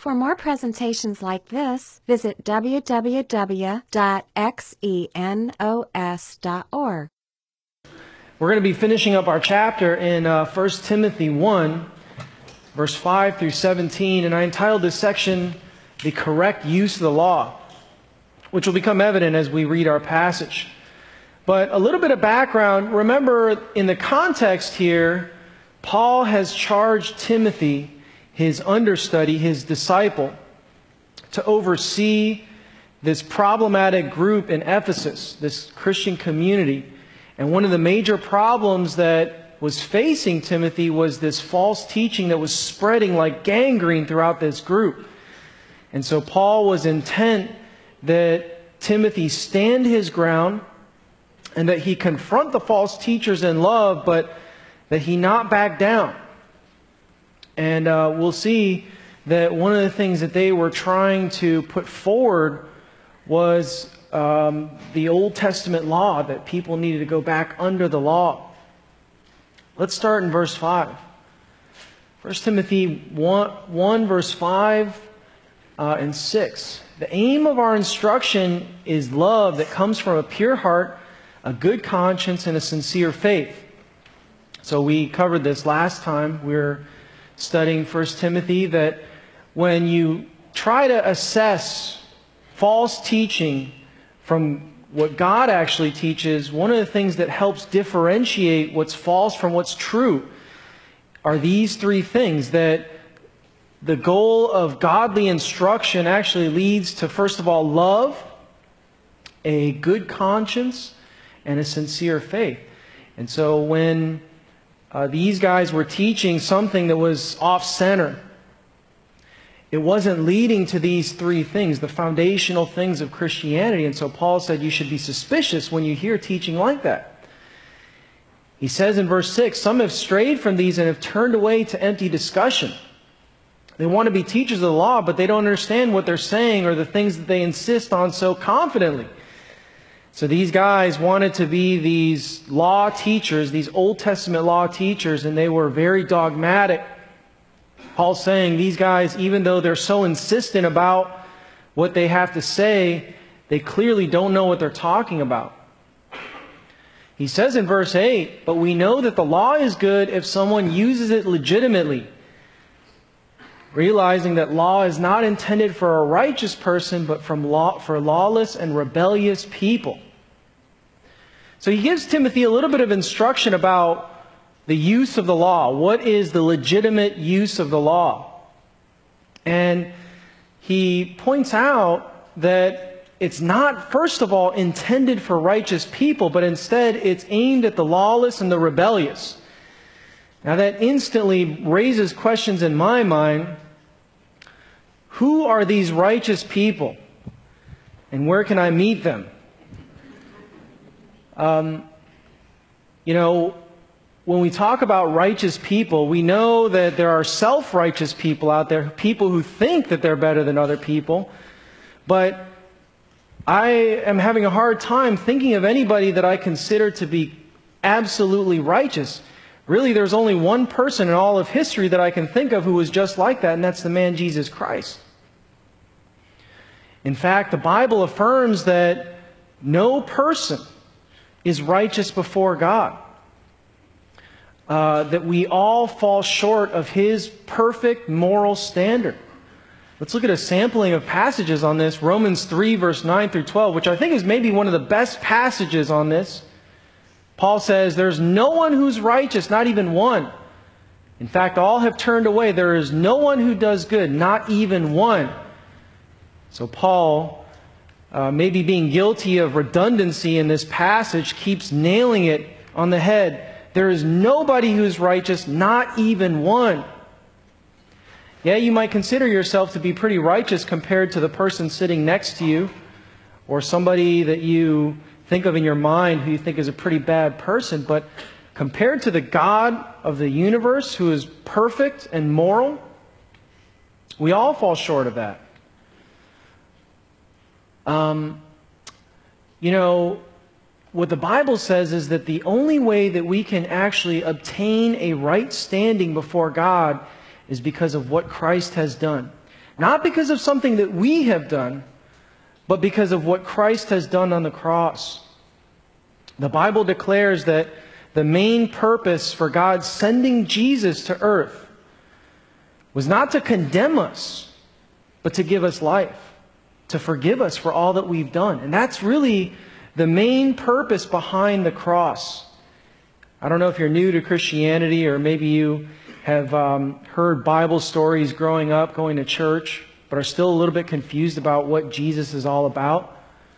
For more presentations like this, visit www.xenos.org. We're going to be finishing up our chapter in 1 Timothy 1, verse 5 through 17, and I entitled this section, The Correct Use of the Law, which will become evident as we read our passage. But a little bit of background. Remember, in the context here, Paul has charged Timothy, his understudy, his disciple, to oversee this problematic group in Ephesus, this Christian community. And one of the major problems that was facing Timothy was this false teaching that was spreading like gangrene throughout this group. And so Paul was intent that Timothy stand his ground and that he confront the false teachers in love, but that he not back down. And we'll see that one of the things that they were trying to put forward was the Old Testament law, that people needed to go back under the law. Let's start in verse 5. 1 Timothy 1 verse 5 and 6. The aim of our instruction is love that comes from a pure heart, a good conscience, and a sincere faith. So we covered this last time. We're studying 1 Timothy, that when you try to assess false teaching from what God actually teaches, one of the things that helps differentiate what's false from what's true are these three things: that the goal of godly instruction actually leads to, first of all, love, a good conscience, and a sincere faith. And so when these guys were teaching something that was off-center, it wasn't leading to these three things, the foundational things of Christianity. And so Paul said you should be suspicious when you hear teaching like that. He says in verse 6, some have strayed from these and have turned away to empty discussion. They want to be teachers of the law, but they don't understand what they're saying or the things that they insist on so confidently. So these guys wanted to be these law teachers, these Old Testament law teachers, and they were very dogmatic. Paul's saying these guys, even though they're so insistent about what they have to say, they clearly don't know what they're talking about. He says in verse 8, but we know that the law is good if someone uses it legitimately, realizing that law is not intended for a righteous person, but for lawless and rebellious people. So he gives Timothy a little bit of instruction about the use of the law. What is the legitimate use of the law? And he points out that it's not, first of all, intended for righteous people, but instead it's aimed at the lawless and the rebellious. Now that instantly raises questions in my mind. Who are these righteous people? And where can I meet them? When we talk about righteous people, we know that there are self-righteous people out there, people who think that they're better than other people. But I am having a hard time thinking of anybody that I consider to be absolutely righteous. Really, there's only one person in all of history that I can think of who was just like that, and that's the man Jesus Christ. In fact, the Bible affirms that no person is righteous before God. That we all fall short of His perfect moral standard. Let's look at a sampling of passages on this. Romans 3, verse 9 through 12, which I think is maybe one of the best passages on this. Paul says, there's no one who's righteous, not even one. In fact, all have turned away. There is no one who does good, not even one. So Paul, maybe being guilty of redundancy in this passage, keeps nailing it on the head. There is nobody who's righteous, not even one. Yeah, you might consider yourself to be pretty righteous compared to the person sitting next to you, or somebody that you think of in your mind who you think is a pretty bad person, but compared to the God of the universe who is perfect and moral, we all fall short of that. What the Bible says is that the only way that we can actually obtain a right standing before God is because of what Christ has done. Not because of something that we have done, but because of what Christ has done on the cross. The Bible declares that the main purpose for God sending Jesus to earth was not to condemn us, but to give us life, to forgive us for all that we've done. And that's really the main purpose behind the cross. I don't know if you're new to Christianity, or maybe you have heard Bible stories growing up, going to church, but are still a little bit confused about what Jesus is all about.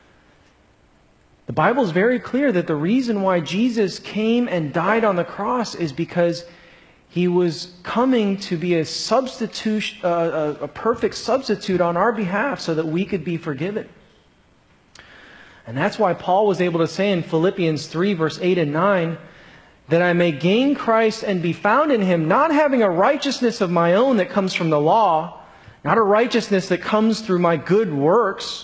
The Bible is very clear that the reason why Jesus came and died on the cross is because He was coming to be a substitute, a perfect substitute on our behalf so that we could be forgiven. And that's why Paul was able to say in Philippians 3, verse 8 and 9, that I may gain Christ and be found in Him, not having a righteousness of my own that comes from the law, not a righteousness that comes through my good works.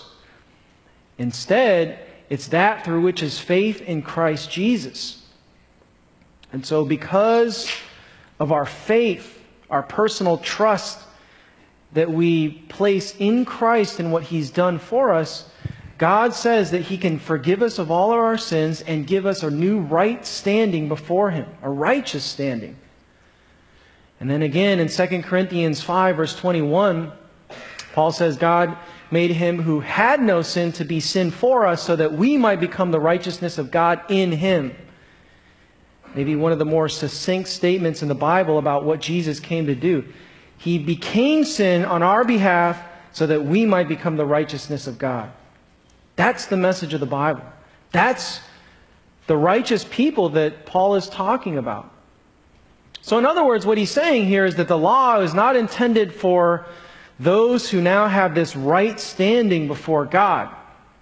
Instead, it's that through which is faith in Christ Jesus. And so because of our faith, our personal trust that we place in Christ and what He's done for us, God says that He can forgive us of all of our sins and give us a new right standing before Him, a righteous standing. And then again in 2 Corinthians 5, verse 21, Paul says, God made Him who had no sin to be sin for us so that we might become the righteousness of God in Him. Maybe one of the more succinct statements in the Bible about what Jesus came to do. He became sin on our behalf so that we might become the righteousness of God. That's the message of the Bible. That's the righteous people that Paul is talking about. So in other words, what he's saying here is that the law is not intended for those who now have this right standing before God,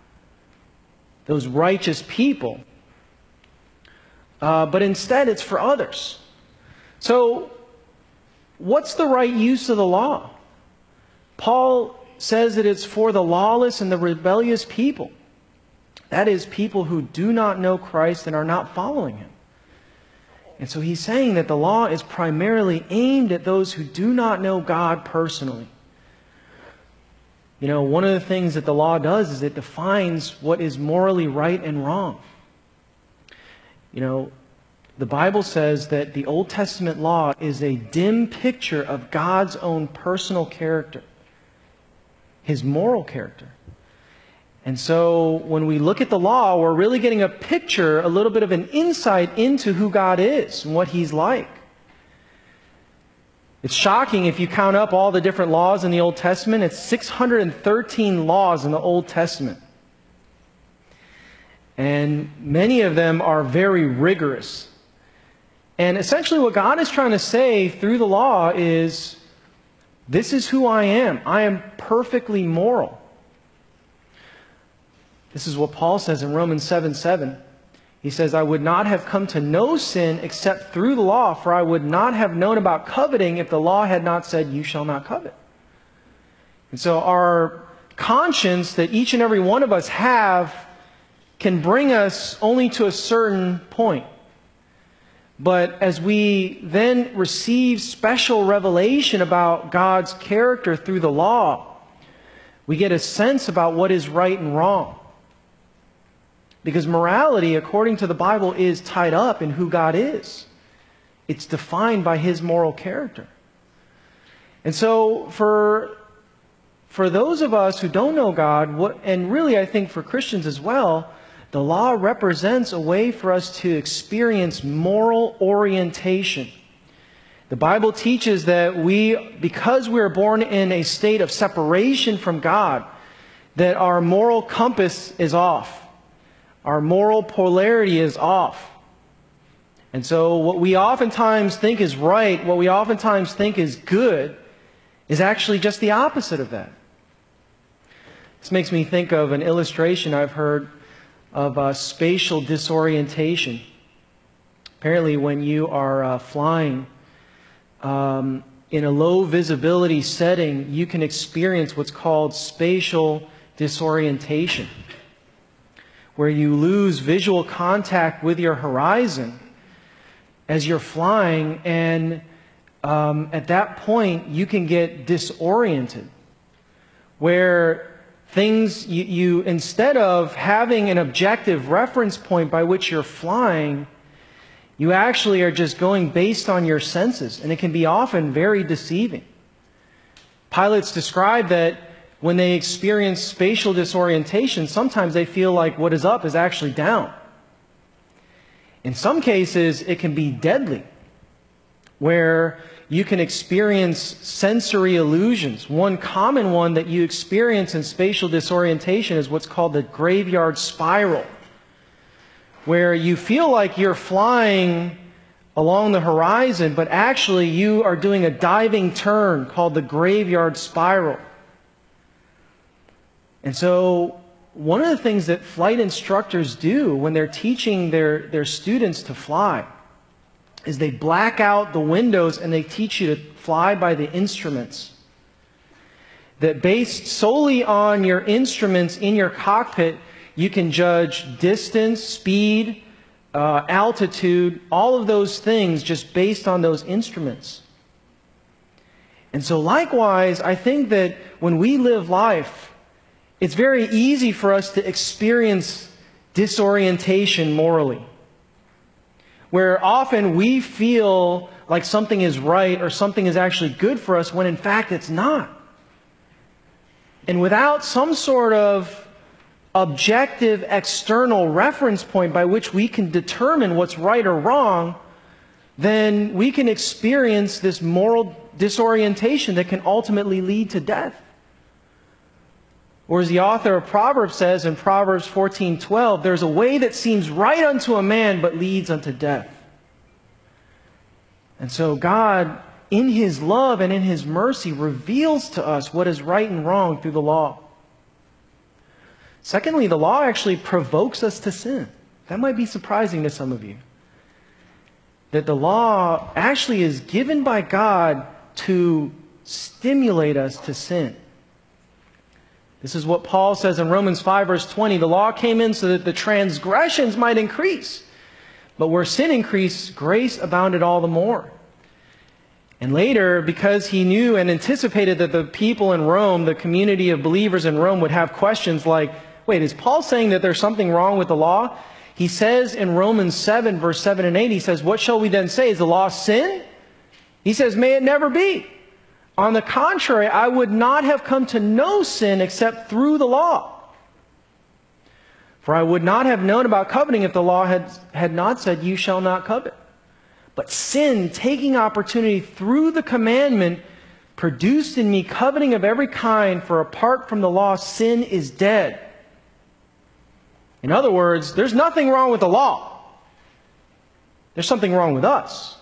those righteous people, but instead it's for others. So what's the right use of the law? Paul says that it's for the lawless and the rebellious people. That is, people who do not know Christ and are not following Him. And so he's saying that the law is primarily aimed at those who do not know God personally. You know, one of the things that the law does is it defines what is morally right and wrong. You know, the Bible says that the Old Testament law is a dim picture of God's own personal character, His moral character. And so when we look at the law, we're really getting a picture, a little bit of an insight into who God is and what He's like. It's shocking if you count up all the different laws in the Old Testament. It's 613 laws in the Old Testament. And many of them are very rigorous. And essentially what God is trying to say through the law is, this is who I am. I am perfectly moral. This is what Paul says in Romans 7:7. He says, I would not have come to know sin except through the law, for I would not have known about coveting if the law had not said, you shall not covet. And so our conscience that each and every one of us have can bring us only to a certain point. But as we then receive special revelation about God's character through the law, we get a sense about what is right and wrong. Because morality, according to the Bible, is tied up in who God is. It's defined by His moral character. And so for those of us who don't know God, and really I think for Christians as well, the law represents a way for us to experience moral orientation. The Bible teaches that because we are born in a state of separation from God, that our moral compass is off. Our moral polarity is off. And so what we oftentimes think is right, what we oftentimes think is good, is actually just the opposite of that. This makes me think of an illustration I've heard of spatial disorientation. Apparently when you are flying in a low visibility setting, you can experience what's called spatial disorientation, where you lose visual contact with your horizon as you're flying, and at that point you can get disoriented. where things, you instead of having an objective reference point by which you're flying, you actually are just going based on your senses, and it can be often very deceiving. Pilots describe that when they experience spatial disorientation, sometimes they feel like what is up is actually down. In some cases, it can be deadly, where you can experience sensory illusions. One common one that you experience in spatial disorientation is what's called the graveyard spiral, where you feel like you're flying along the horizon, but actually you are doing a diving turn called the graveyard spiral. And so one of the things that flight instructors do when they're teaching their students to fly is they black out the windows and they teach you to fly by the instruments. That based solely on your instruments in your cockpit, you can judge distance, speed, altitude, all of those things just based on those instruments. And so likewise, I think that when we live life, it's very easy for us to experience disorientation morally, where often we feel like something is right or something is actually good for us when in fact it's not. And without some sort of objective external reference point by which we can determine what's right or wrong, then we can experience this moral disorientation that can ultimately lead to death. Or as the author of Proverbs says in Proverbs 14:12, there's a way that seems right unto a man but leads unto death. And so God, in His love and in His mercy, reveals to us what is right and wrong through the law. Secondly, the law actually provokes us to sin. That might be surprising to some of you. That the law actually is given by God to stimulate us to sin. This is what Paul says in Romans 5 verse 20. The law came in so that the transgressions might increase. But where sin increased, grace abounded all the more. And later, because he knew and anticipated that the people in Rome, the community of believers in Rome, would have questions like, wait, is Paul saying that there's something wrong with the law? He says in Romans 7 verse 7 and 8, he says, what shall we then say? Is the law sin? He says, may it never be. On the contrary, I would not have come to know sin except through the law. For I would not have known about coveting if the law had not said, you shall not covet. But sin, taking opportunity through the commandment, produced in me coveting of every kind, for apart from the law, sin is dead. In other words, there's nothing wrong with the law. There's something wrong with us.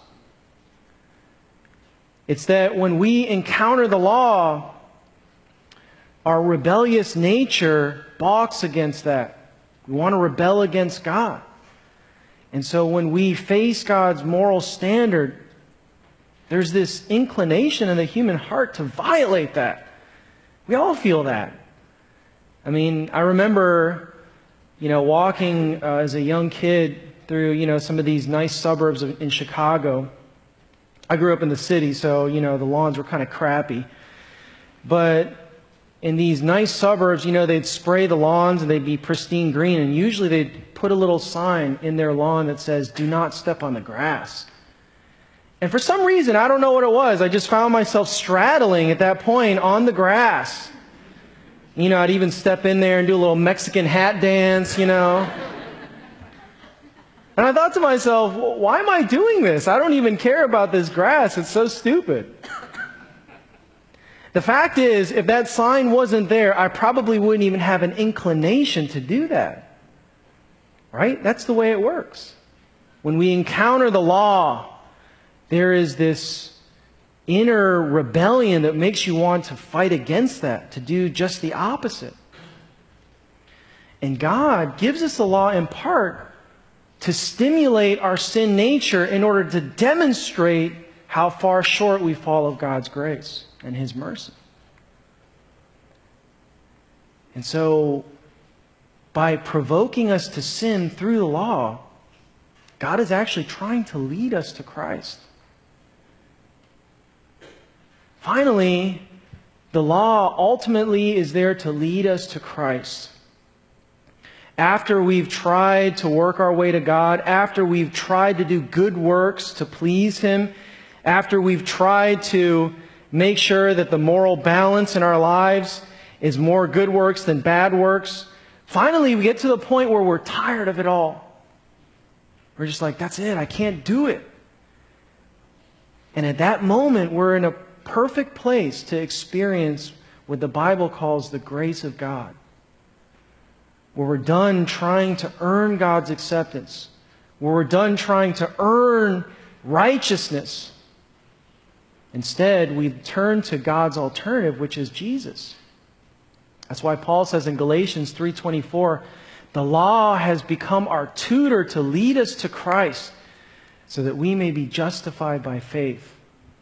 It's that when we encounter the law, our rebellious nature balks against that. We want to rebel against God. And so when we face God's moral standard, there's this inclination in the human heart to violate that. We all feel that. I mean, I remember, walking as a young kid through, some of these nice suburbs in Chicago. I grew up in the city, so, the lawns were kind of crappy. But in these nice suburbs, they'd spray the lawns and they'd be pristine green. And usually they'd put a little sign in their lawn that says, do not step on the grass. And for some reason, I don't know what it was, I just found myself straddling at that point on the grass. I'd even step in there and do a little Mexican hat dance, And I thought to myself, why am I doing this? I don't even care about this grass. It's so stupid. The fact is, if that sign wasn't there, I probably wouldn't even have an inclination to do that. Right? That's the way it works. When we encounter the law, there is this inner rebellion that makes you want to fight against that, to do just the opposite. And God gives us the law in part to stimulate our sin nature in order to demonstrate how far short we fall of God's grace and His mercy. And so, by provoking us to sin through the law, God is actually trying to lead us to Christ. Finally, The law ultimately is there to lead us to Christ. After we've tried to work our way to God, after we've tried to do good works to please Him, after we've tried to make sure that the moral balance in our lives is more good works than bad works, finally we get to the point where we're tired of it all. We're just like, that's it, I can't do it. And at that moment, we're in a perfect place to experience what the Bible calls the grace of God, where we're done trying to earn God's acceptance, where we're done trying to earn righteousness. Instead, we turn to God's alternative, which is Jesus. That's why Paul says in Galatians 3:24, the law has become our tutor to lead us to Christ so that we may be justified by faith.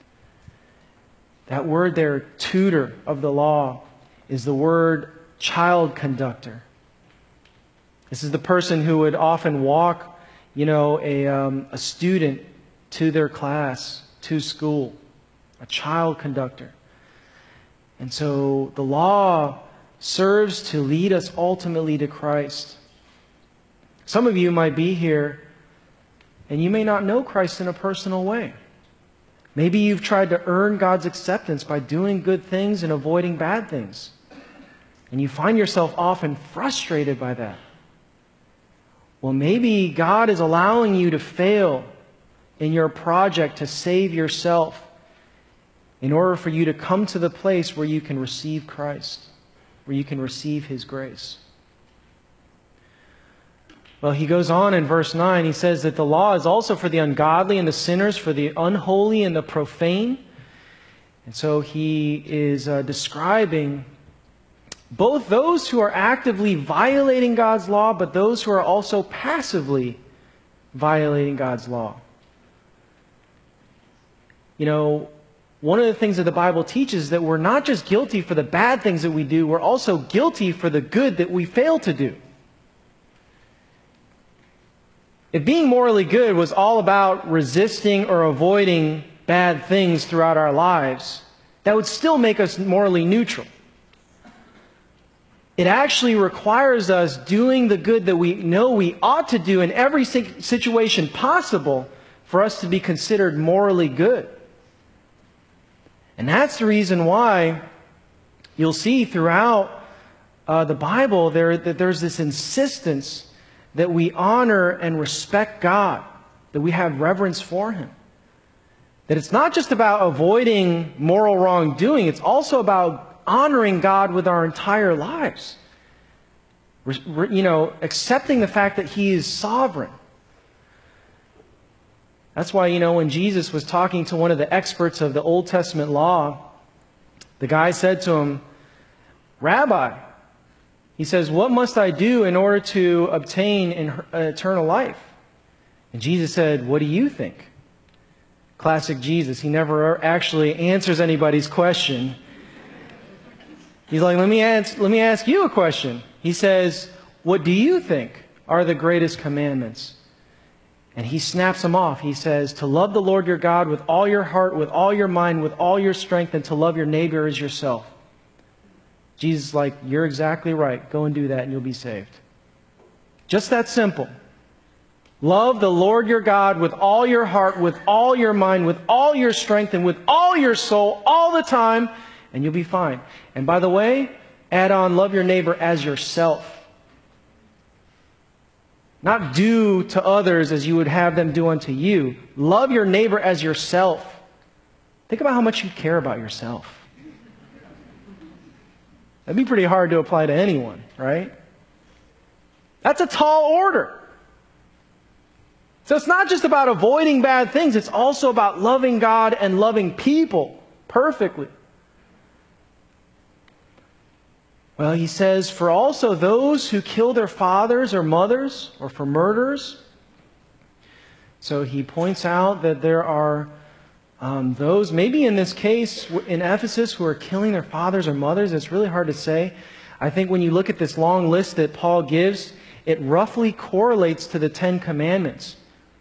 That word there, tutor of the law, is the word child conductor. This is the person who would often walk, a student to their class, to school, a child conductor. And so the law serves to lead us ultimately to Christ. Some of you might be here and you may not know Christ in a personal way. Maybe you've tried to earn God's acceptance by doing good things and avoiding bad things. And you find yourself often frustrated by that. Well, maybe God is allowing you to fail in your project to save yourself in order for you to come to the place where you can receive Christ, where you can receive His grace. Well, he goes on in verse 9. He says that the law is also for the ungodly and the sinners, for the unholy and the profane. And so he is describing both those who are actively violating God's law, but those who are also passively violating God's law. One of the things that the Bible teaches is that we're not just guilty for the bad things that we do, we're also guilty for the good that we fail to do. If being morally good was all about resisting or avoiding bad things throughout our lives, that would still make us morally neutral. It actually requires us doing the good that we know we ought to do in every situation possible for us to be considered morally good. And that's the reason why you'll see throughout the Bible that there's this insistence that we honor and respect God, that we have reverence for Him. That it's not just about avoiding moral wrongdoing, it's also about honoring God with our entire lives. Accepting the fact that He is sovereign. That's why, when Jesus was talking to one of the experts of the Old Testament law, the guy said to him, "Rabbi," he says, "what must I do in order to obtain eternal life?" And Jesus said, "What do you think?" Classic Jesus. He never actually answers anybody's question. He's like, let me ask you a question. He says, "What do you think are the greatest commandments?" And he snaps them off. He says, "To love the Lord your God with all your heart, with all your mind, with all your strength, and to love your neighbor as yourself." Jesus is like, "You're exactly right. Go and do that and you'll be saved." Just that simple. Love the Lord your God with all your heart, with all your mind, with all your strength, and with all your soul, all the time, and you'll be fine. And by the way, add on, love your neighbor as yourself. Not do to others as you would have them do unto you. Love your neighbor as yourself. Think about how much you care about yourself. That'd be pretty hard to apply to anyone, right? That's a tall order. So it's not just about avoiding bad things, it's also about loving God and loving people perfectly. Well, he says, for also those who kill their fathers or mothers, or for murderers. So he points out that there are those, maybe in this case, in Ephesus, who are killing their fathers or mothers. It's really hard to say. I think when you look at this long list that Paul gives, it roughly correlates to the Ten Commandments.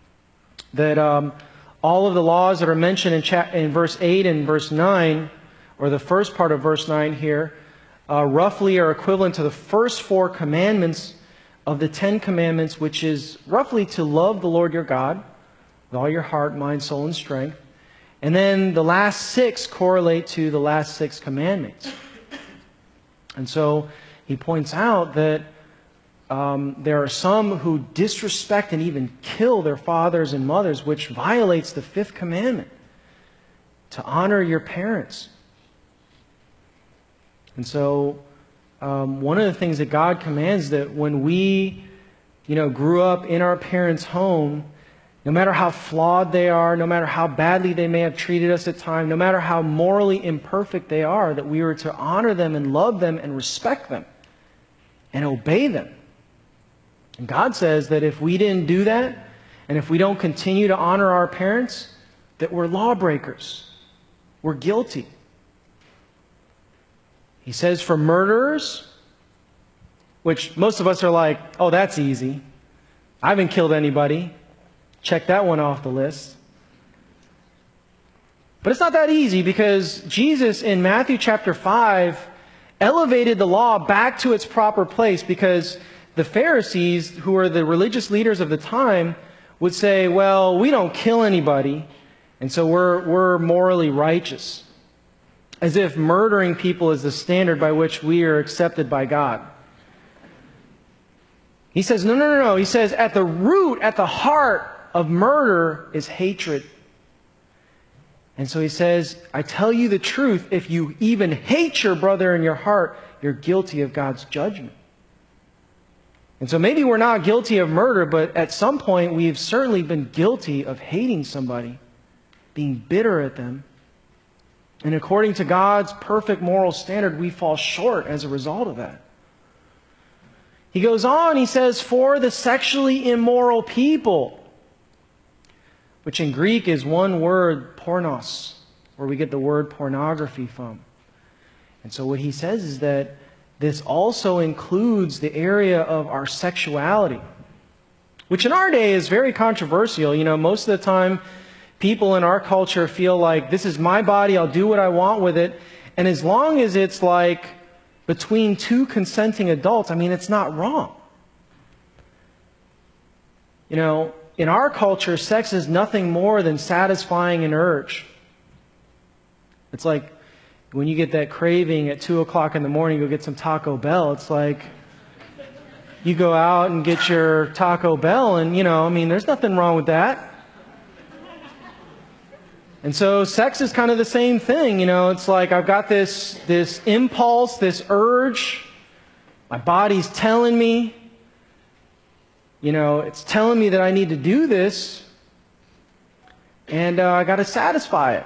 That all of the laws that are mentioned in verse 8 and verse 9 or the first part of verse 9 here, roughly are equivalent to the first 4 commandments of the 10 commandments, which is roughly to love the Lord your God with all your heart, mind, soul, and strength. And then the last 6 correlate to the last 6 commandments. And so he points out that there are some who disrespect and even kill their fathers and mothers, which violates the 5th commandment, to honor your parents. And so one of the things that God commands, that when we grew up in our parents' home, no matter how flawed they are, no matter how badly they may have treated us at times, no matter how morally imperfect they are, that we were to honor them and love them and respect them and obey them. And God says that if we didn't do that, and if we don't continue to honor our parents, that we're lawbreakers. We're guilty. He says for murderers, which most of us are like, oh, that's easy. I haven't killed anybody. Check that one off the list. But it's not that easy, because Jesus in Matthew chapter 5 elevated the law back to its proper place, because the Pharisees, who are the religious leaders of the time, would say, well, we don't kill anybody, and so we're morally righteous. As if murdering people is the standard by which we are accepted by God. He says, no. He says, at the root, at the heart of murder is hatred. And so he says, I tell you the truth, if you even hate your brother in your heart, you're guilty of God's judgment. And so maybe we're not guilty of murder, but at some point we've certainly been guilty of hating somebody, being bitter at them. And according to God's perfect moral standard, we fall short as a result of that. He goes on, he says, for the sexually immoral people, which in Greek is one word, pornos, where we get the word pornography from. And so what he says is that this also includes the area of our sexuality, which in our day is very controversial. Most of the time, people in our culture feel like, this is my body, I'll do what I want with it. And as long as it's like between 2 consenting adults, it's not wrong. In our culture, sex is nothing more than satisfying an urge. It's like when you get that craving at 2 o'clock in the morning, go get some Taco Bell. It's like you go out and get your Taco Bell, and there's nothing wrong with that. And so sex is kind of the same thing. It's like I've got this impulse, this urge. My body's telling me, it's telling me that I need to do this, and I got to satisfy it.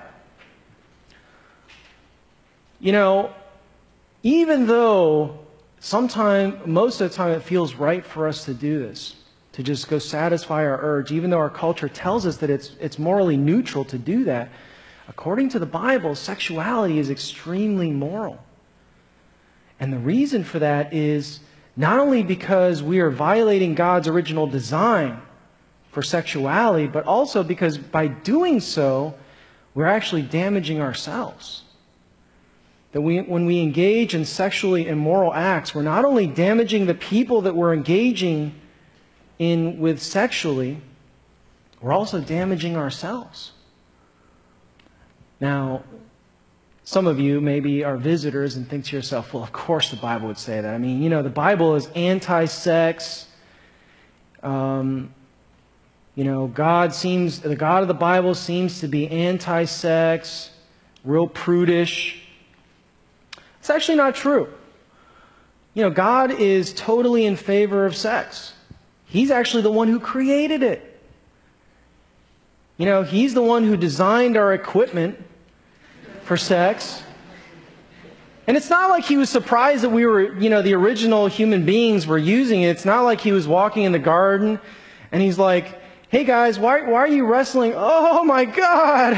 Even though most of the time it feels right for us to do this, to just go satisfy our urge, even though our culture tells us that it's morally neutral to do that, according to the Bible, sexuality is extremely moral. And the reason for that is not only because we are violating God's original design for sexuality, but also because by doing so, we're actually damaging ourselves. That when we engage in sexually immoral acts, we're not only damaging the people that we're engaging in with sexually, we're also damaging ourselves. Now, some of you maybe are visitors and think to yourself, well, of course the Bible would say that. The Bible is anti-sex. The God of the Bible seems to be anti-sex, real prudish. It's actually not true. God is totally in favor of sex. He's actually the one who created it. He's the one who designed our equipment for sex. And it's not like he was surprised that we were, the original human beings were using it. It's not like he was walking in the garden and he's like, hey guys, why are you wrestling? Oh my God!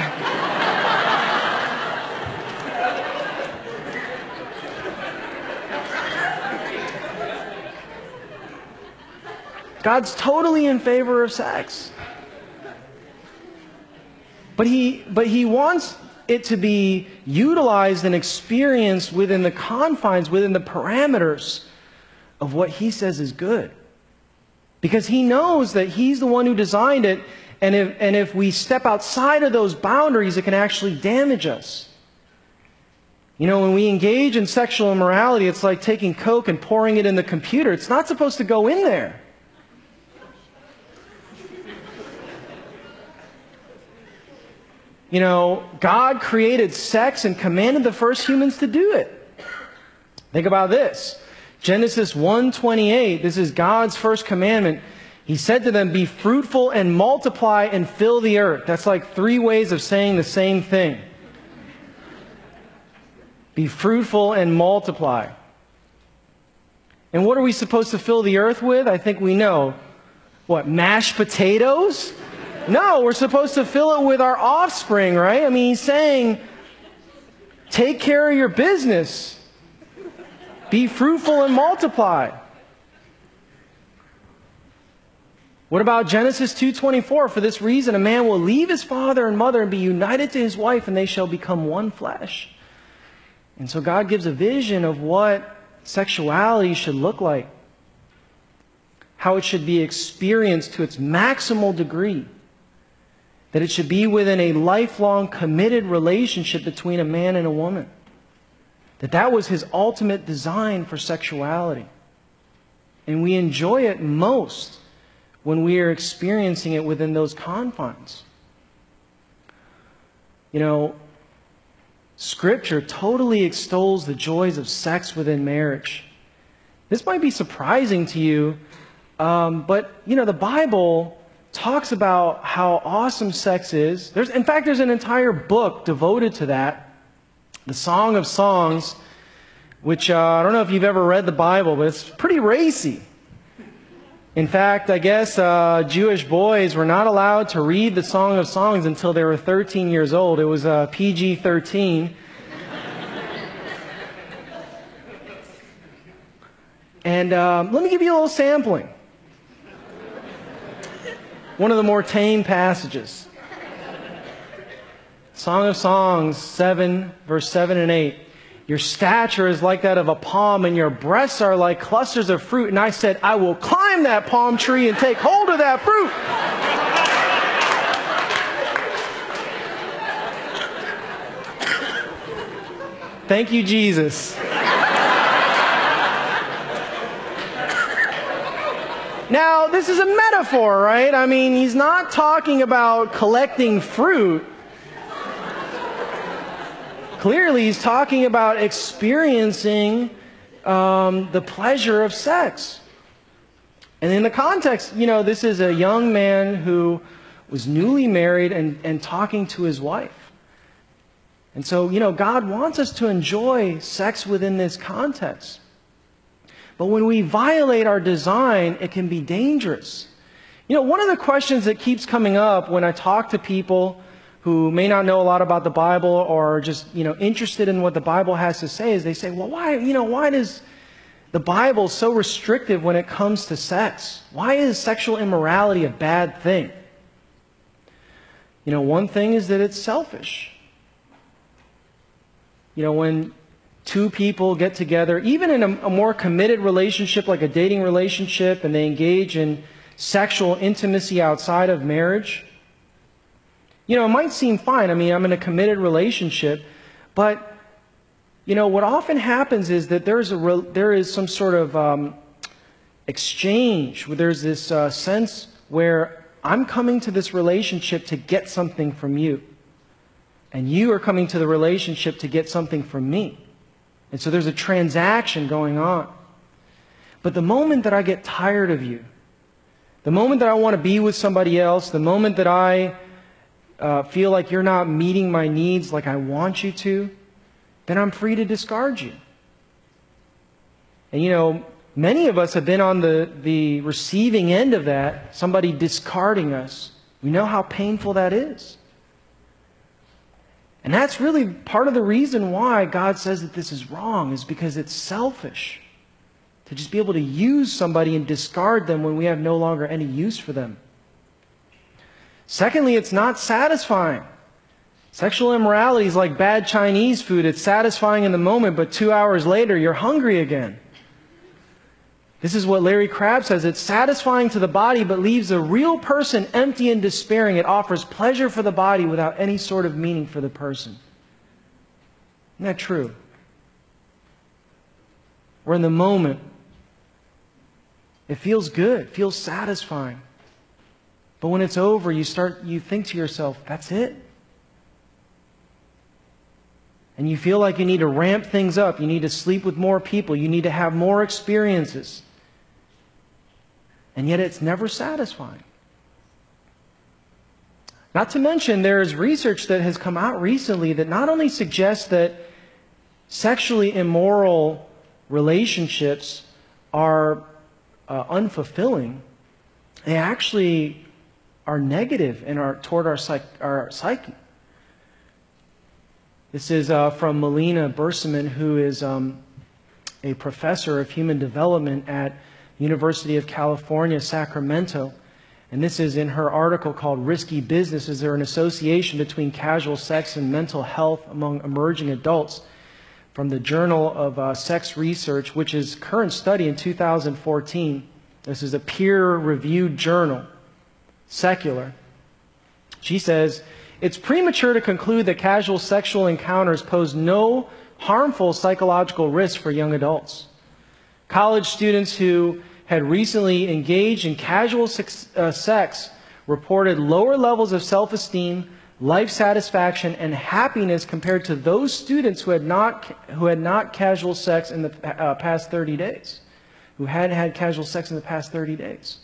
God's totally in favor of sex. But he wants it to be utilized and experienced within the confines, within the parameters of what He says is good. Because He knows that He's the one who designed it, and if we step outside of those boundaries, it can actually damage us. You know, when we engage in sexual immorality, it's like taking Coke and pouring it in the computer. It's not supposed to go in there. You know, God created sex and commanded the first humans to do it. Think about this. Genesis 1:28, this is God's first commandment. He said to them, "Be fruitful and multiply and fill the earth." That's like 3 ways of saying the same thing. Be fruitful and multiply. And what are we supposed to fill the earth with? I think we know. What, mashed potatoes? No, we're supposed to fill it with our offspring, right? I mean, He's saying, take care of your business. Be fruitful and multiply. What about Genesis 2:24? For this reason, a man will leave his father and mother and be united to his wife, and they shall become one flesh. And so God gives a vision of what sexuality should look like, how it should be experienced to its maximal degree, that it should be within a lifelong committed relationship between a man and a woman, that was His ultimate design for sexuality. And we enjoy it most when we are experiencing it within those confines. You know, Scripture totally extols the joys of sex within marriage. This might be surprising to you, but, you know, the Bible talks about how awesome sex is. In fact, there's an entire book devoted to that, the Song of Songs, which I don't know if you've ever read the Bible, but it's pretty racy. In fact, I guess Jewish boys were not allowed to read the Song of Songs until they were 13 years old. It was PG-13. And let me give you a little sampling. One of the more tame passages. Song of Songs 7, verse 7 and 8. Your stature is like that of a palm, and your breasts are like clusters of fruit. And I said, I will climb that palm tree and take hold of that fruit. Thank you, Jesus. Now, this is a metaphor, right? I mean, He's not talking about collecting fruit. Clearly, He's talking about experiencing the pleasure of sex. And in the context, you know, this is a young man who was newly married and talking to his wife. And so, you know, God wants us to enjoy sex within this context. But when we violate our design, it can be dangerous. You know, one of the questions that keeps coming up when I talk to people who may not know a lot about the Bible or are just, you know, interested in what the Bible has to say is they say, well, why is the Bible so restrictive when it comes to sex? Why is sexual immorality a bad thing? You know, one thing is that it's selfish. You know, when two people get together, even in a more committed relationship like a dating relationship, and they engage in sexual intimacy outside of marriage, you know, it might seem fine. I mean, I'm in a committed relationship, but, you know, what often happens is that there is some sort of exchange, where there's this sense where I'm coming to this relationship to get something from you, and you are coming to the relationship to get something from me. And so there's a transaction going on. But the moment that I get tired of you, the moment that I want to be with somebody else, the moment that I feel like you're not meeting my needs like I want you to, then I'm free to discard you. And you know, many of us have been on the receiving end of that, somebody discarding us. We know how painful that is. And that's really part of the reason why God says that this is wrong, is because it's selfish to just be able to use somebody and discard them when we have no longer any use for them. Secondly, it's not satisfying. Sexual immorality is like bad Chinese food. It's satisfying in the moment, but 2 hours later, you're hungry again. This is what Larry Crabb says. It's satisfying to the body, but leaves a real person empty and despairing. It offers pleasure for the body without any sort of meaning for the person. Isn't that true? We're in the moment. It feels good. It feels satisfying. But when it's over, you think to yourself, that's it? And you feel like you need to ramp things up. You need to sleep with more people. You need to have more experiences. And yet it's never satisfying. Not to mention, there is research that has come out recently that not only suggests that sexually immoral relationships are unfulfilling, they actually are negative toward our psyche. This is from Melina Berseman, who is a professor of human development at University of California, Sacramento. And this is in her article called Risky Business. Is there an association between casual sex and mental health among emerging adults? From the Journal of Sex Research, which is current study in 2014. This is a peer-reviewed journal, secular. She says, it's premature to conclude that casual sexual encounters pose no harmful psychological risk for young adults. College students who had recently engaged in casual sex reported lower levels of self-esteem, life satisfaction, and happiness compared to those students who had not casual sex in the past 30 days, who hadn't had casual sex in the past 30 days.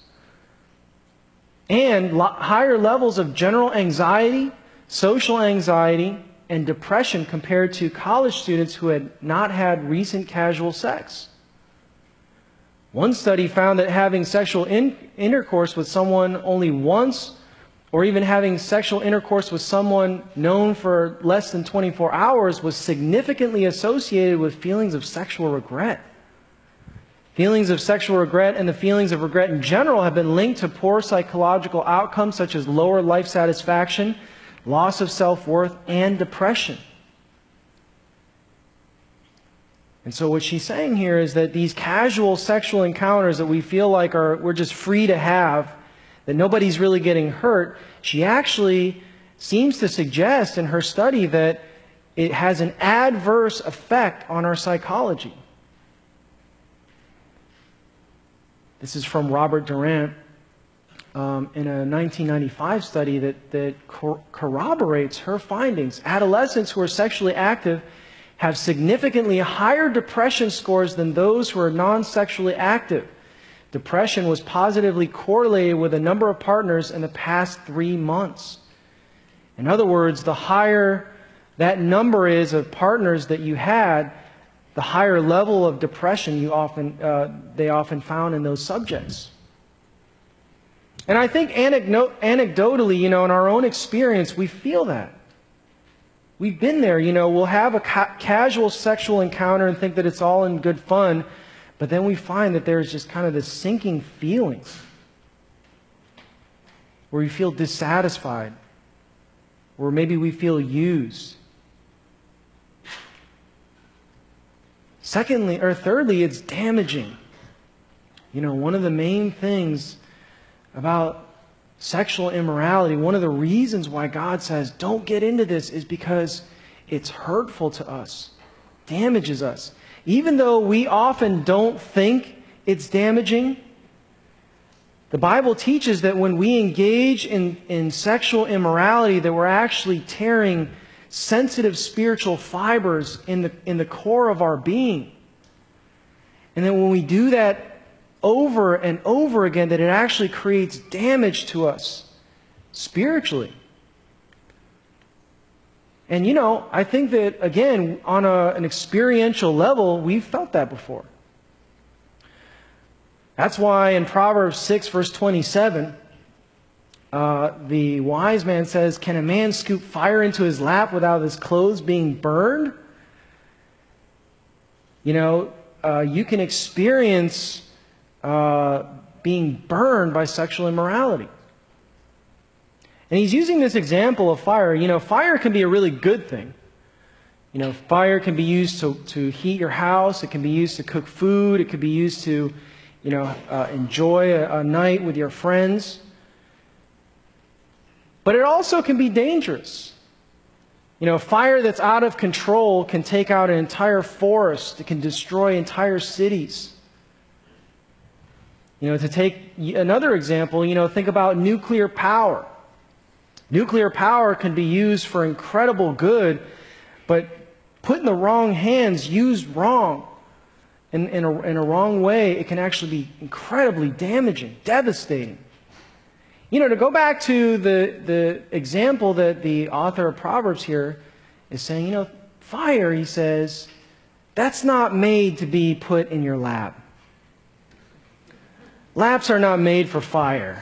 And higher levels of general anxiety, social anxiety, and depression compared to college students who had not had recent casual sex. One study found that having sexual intercourse with someone only once, or even having sexual intercourse with someone known for less than 24 hours, was significantly associated with feelings of sexual regret. Feelings of sexual regret and the feelings of regret in general have been linked to poor psychological outcomes such as lower life satisfaction, loss of self-worth, and depression. And so what she's saying here is that these casual sexual encounters that we feel like we're just free to have, that nobody's really getting hurt, she actually seems to suggest in her study that it has an adverse effect on our psychology. This is from Robert Durant in a 1995 study that corroborates her findings. Adolescents who are sexually active have significantly higher depression scores than those who are non-sexually active. Depression was positively correlated with the number of partners in the past 3 months. In other words, the higher that number is of partners that you had, the higher level of depression they often found in those subjects. And I think anecdotally, in our own experience, we feel that. We've been there, we'll have a casual sexual encounter and think that it's all in good fun, but then we find that there's just kind of this sinking feeling where we feel dissatisfied, or maybe we feel used. Thirdly, it's damaging. One of the main things about sexual immorality, one of the reasons why God says don't get into this is because it's hurtful to us, damages us. Even though we often don't think it's damaging, the Bible teaches that when we engage in sexual immorality, that we're actually tearing sensitive spiritual fibers in the core of our being. And then when we do that over and over again, that it actually creates damage to us spiritually. And I think that, again, on an experiential level, we've felt that before. That's why in Proverbs 6, verse 27, the wise man says, can a man scoop fire into his lap without his clothes being burned? You can experience being burned by sexual immorality. And he's using this example of fire. Fire can be a really good thing. Fire can be used to heat your house. It can be used to cook food. It could be used to, enjoy a night with your friends. But it also can be dangerous. Fire that's out of control can take out an entire forest. It can destroy entire cities. To take another example, think about nuclear power. Nuclear power can be used for incredible good, but put in the wrong hands, used wrong, in a wrong way, it can actually be incredibly damaging, devastating. To go back to the example that the author of Proverbs here is saying, fire, he says, that's not made to be put in your lap. Laps are not made for fire.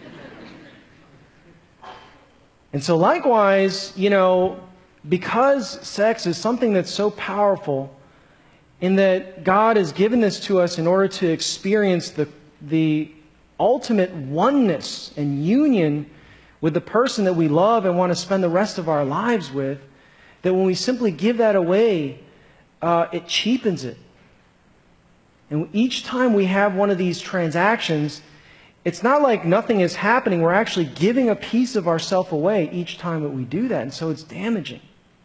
And so likewise, because sex is something that's so powerful, in that God has given this to us in order to experience the ultimate oneness and union with the person that we love and want to spend the rest of our lives with, that when we simply give that away, it cheapens it. And each time we have one of these transactions, it's not like nothing is happening. We're actually giving a piece of ourselves away each time that we do that. And so it's damaging.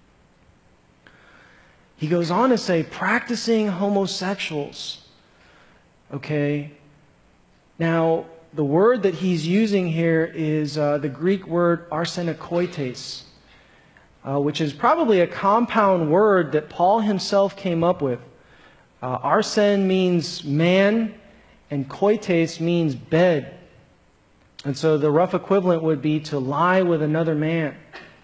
He goes on to say, practicing homosexuals. Okay? Now, the word that he's using here is the Greek word arsenokoites, which is probably a compound word that Paul himself came up with. Arsen means man, and koites means bed. And so the rough equivalent would be to lie with another man.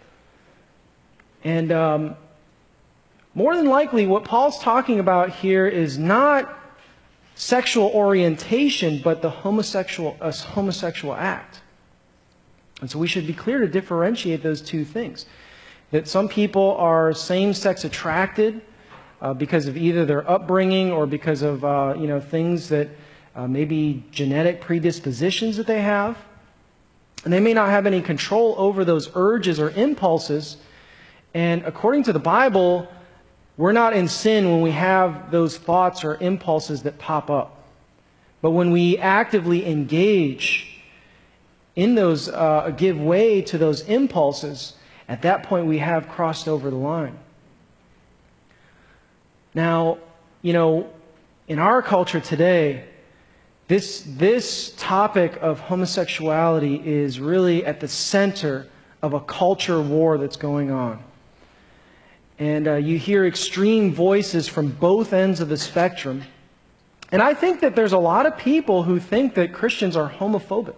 And more than likely, what Paul's talking about here is not sexual orientation, but the homosexual act. And so we should be clear to differentiate those two things. That some people are same-sex attracted because of either their upbringing or because of things that maybe genetic predispositions that they have. And they may not have any control over those urges or impulses. And according to the Bible, we're not in sin when we have those thoughts or impulses that pop up. But when we actively engage in those, give way to those impulses, at that point we have crossed over the line. Now, in our culture today, this topic of homosexuality is really at the center of a culture war that's going on. And you hear extreme voices from both ends of the spectrum. And I think that there's a lot of people who think that Christians are homophobic.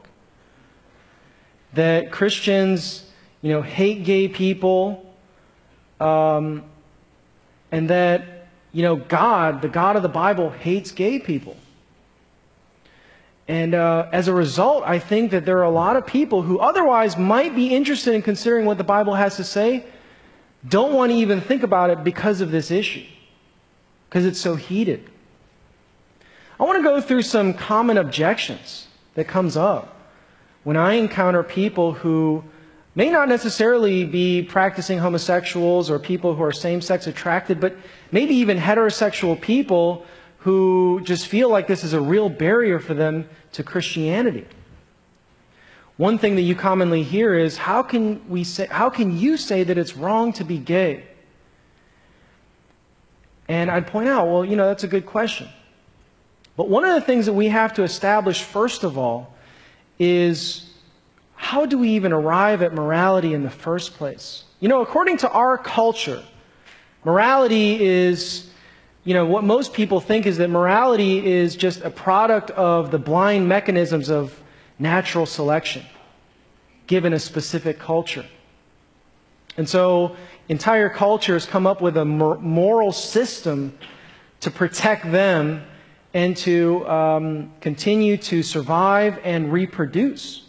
That Christians, hate gay people. And that, God, the God of the Bible, hates gay people. And as a result, I think that there are a lot of people who otherwise might be interested in considering what the Bible has to say, don't want to even think about it because of this issue, because it's so heated. I want to go through some common objections that comes up when I encounter people who may not necessarily be practicing homosexuals or people who are same-sex attracted, but maybe even heterosexual people who just feel like this is a real barrier for them to Christianity. One thing that you commonly hear is, how can you say that it's wrong to be gay? And I'd point out, well, that's a good question. But one of the things that we have to establish first of all is, how do we even arrive at morality in the first place? According to our culture, morality is, what most people think is that morality is just a product of the blind mechanisms of natural selection, given a specific culture. And so entire cultures come up with a moral system to protect them and to continue to survive and reproduce.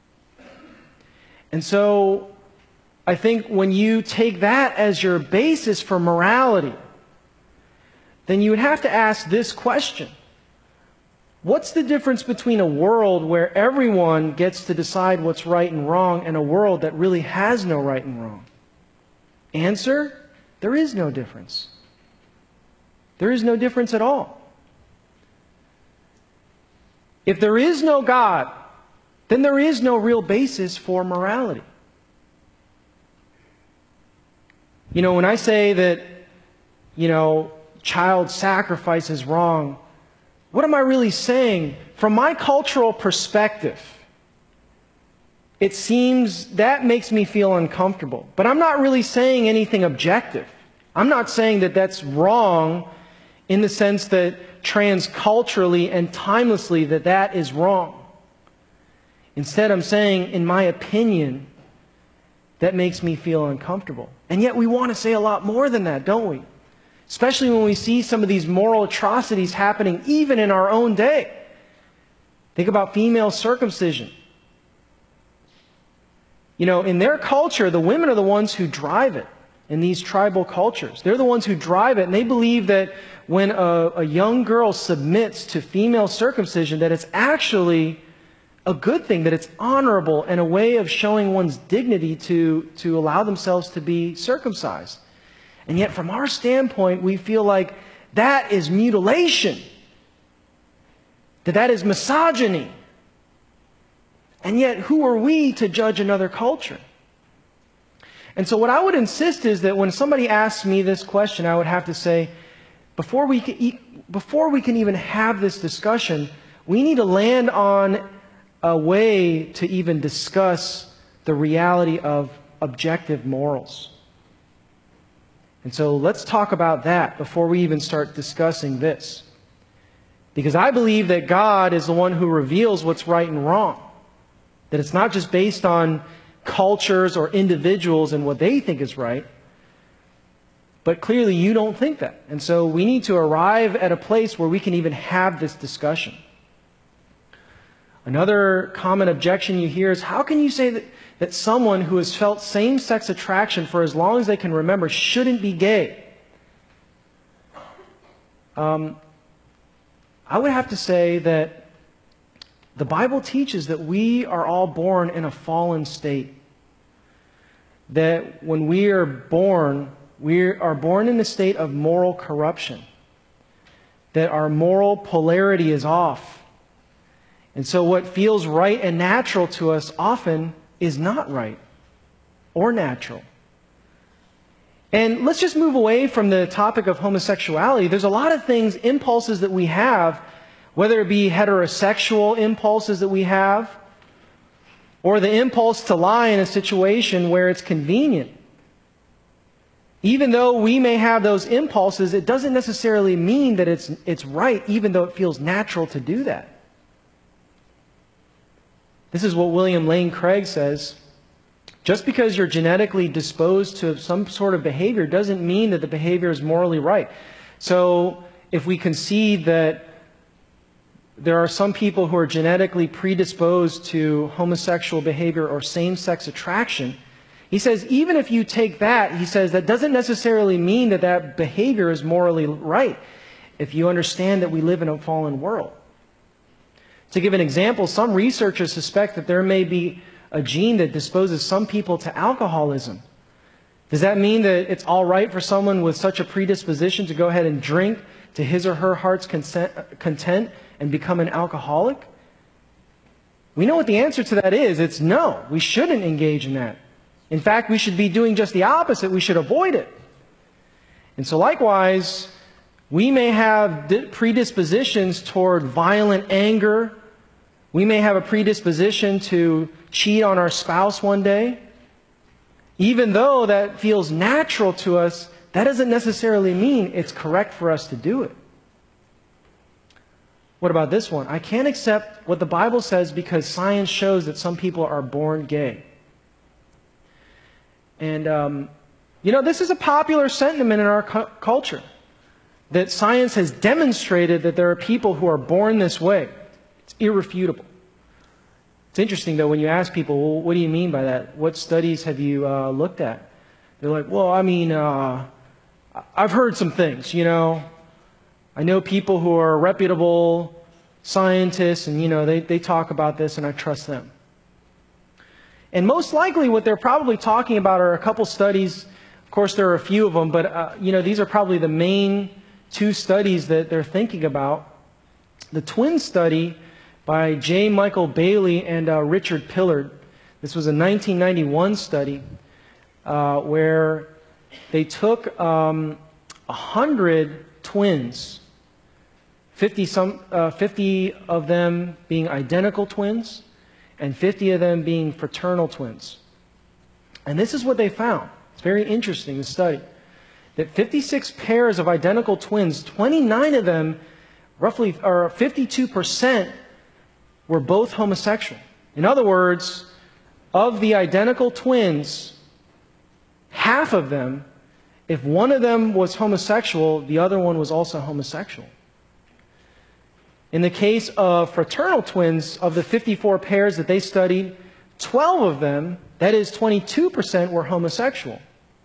And so I think when you take that as your basis for morality, then you would have to ask this question. What's the difference between a world where everyone gets to decide what's right and wrong and a world that really has no right and wrong? Answer, there is no difference. There is no difference at all. If there is no God, then there is no real basis for morality. When I say that, child sacrifice is wrong, what am I really saying? From my cultural perspective, it seems that makes me feel uncomfortable. But I'm not really saying anything objective. I'm not saying that that's wrong in the sense that transculturally and timelessly that is wrong. Instead, I'm saying, in my opinion, that makes me feel uncomfortable. And yet we want to say a lot more than that, don't we? Especially when we see some of these moral atrocities happening even in our own day. Think about female circumcision. In their culture, the women are the ones who drive it. In these tribal cultures, they're the ones who drive it, and they believe that when a young girl submits to female circumcision, that it's actually a good thing, that it's honorable and a way of showing one's dignity to allow themselves to be circumcised. And yet, from our standpoint, we feel like that is mutilation, that is misogyny. And yet, who are we to judge another culture? And so what I would insist is that when somebody asks me this question, I would have to say, before we can even have this discussion, we need to land on a way to even discuss the reality of objective morals. And so let's talk about that before we even start discussing this. Because I believe that God is the one who reveals what's right and wrong. That it's not just based on cultures or individuals and what they think is right. But clearly you don't think that. And so we need to arrive at a place where we can even have this discussion. Another common objection you hear is, how can you say that someone who has felt same-sex attraction for as long as they can remember shouldn't be gay? I would have to say that the Bible teaches that we are all born in a fallen state. That when we are born in a state of moral corruption. That our moral polarity is off. And so what feels right and natural to us often is not right or natural. And let's just move away from the topic of homosexuality. There's a lot of things, impulses that we have, whether it be heterosexual impulses that we have, or the impulse to lie in a situation where it's convenient. Even though we may have those impulses, it doesn't necessarily mean that it's right, even though it feels natural to do that. This is what William Lane Craig says. Just because you're genetically disposed to some sort of behavior doesn't mean that the behavior is morally right. So if we concede that there are some people who are genetically predisposed to homosexual behavior or same-sex attraction, he says even if you take that, he says that doesn't necessarily mean that that behavior is morally right if you understand that we live in a fallen world. To give an example, some researchers suspect that there may be a gene that disposes some people to alcoholism. Does that mean that it's all right for someone with such a predisposition to go ahead and drink to his or her heart's content and become an alcoholic? We know what the answer to that is. It's no. We shouldn't engage in that. In fact, we should be doing just the opposite. We should avoid it. And so likewise, we may have predispositions toward violent anger. We may have a predisposition to cheat on our spouse one day. Even though that feels natural to us, that doesn't necessarily mean it's correct for us to do it. What about this one? I can't accept what the Bible says because science shows that some people are born gay. And, this is a popular sentiment in our culture. That science has demonstrated that there are people who are born this way. It's irrefutable. It's interesting, though, when you ask people, well, what do you mean by that? What studies have you looked at? They're like, well, I've heard some things, I know people who are reputable scientists, and they talk about this, and I trust them. And most likely what they're probably talking about are a couple studies. Of course, there are a few of them, but these are probably the main two studies that they're thinking about. The twin study by J. Michael Bailey and Richard Pillard. This was a 1991 study where they took 100 twins, 50 of them being identical twins, and 50 of them being fraternal twins. And this is what they found. It's very interesting, the study. That 56 pairs of identical twins, 29 of them, roughly, or 52%, were both homosexual. In other words, of the identical twins, half of them, if one of them was homosexual, the other one was also homosexual. In the case of fraternal twins, of the 54 pairs that they studied, 12 of them, that is 22%, were homosexual.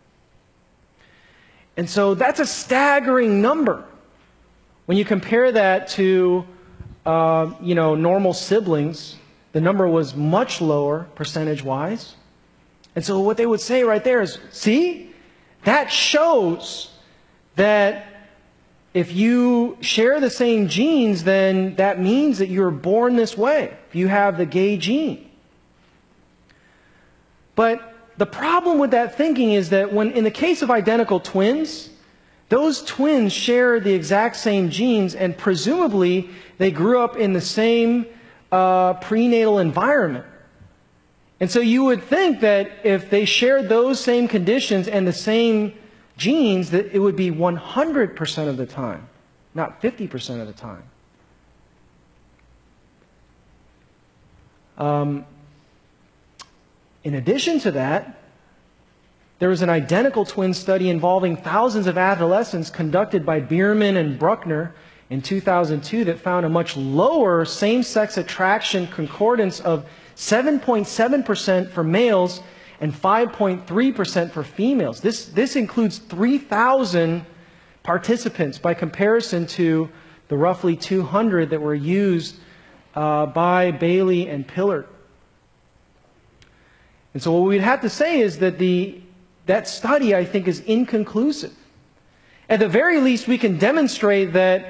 And so that's a staggering number. When you compare that to, normal siblings, the number was much lower percentage-wise. And so what they would say right there is, see, that shows that if you share the same genes, then that means that you're born this way. If you have the gay gene. But the problem with that thinking is that when, in the case of identical twins, those twins share the exact same genes, and presumably they grew up in the same prenatal environment. And so you would think that if they shared those same conditions and the same genes, that it would be 100% of the time, not 50% of the time. In addition to that, there was an identical twin study involving thousands of adolescents conducted by Bierman and Bruckner in 2002 that found a much lower same-sex attraction concordance of 7.7% for males and 5.3% for females. This includes 3,000 participants by comparison to the roughly 200 that were used by Bailey and Pillard. And so what we'd have to say is that that study, I think, is inconclusive. At the very least, we can demonstrate that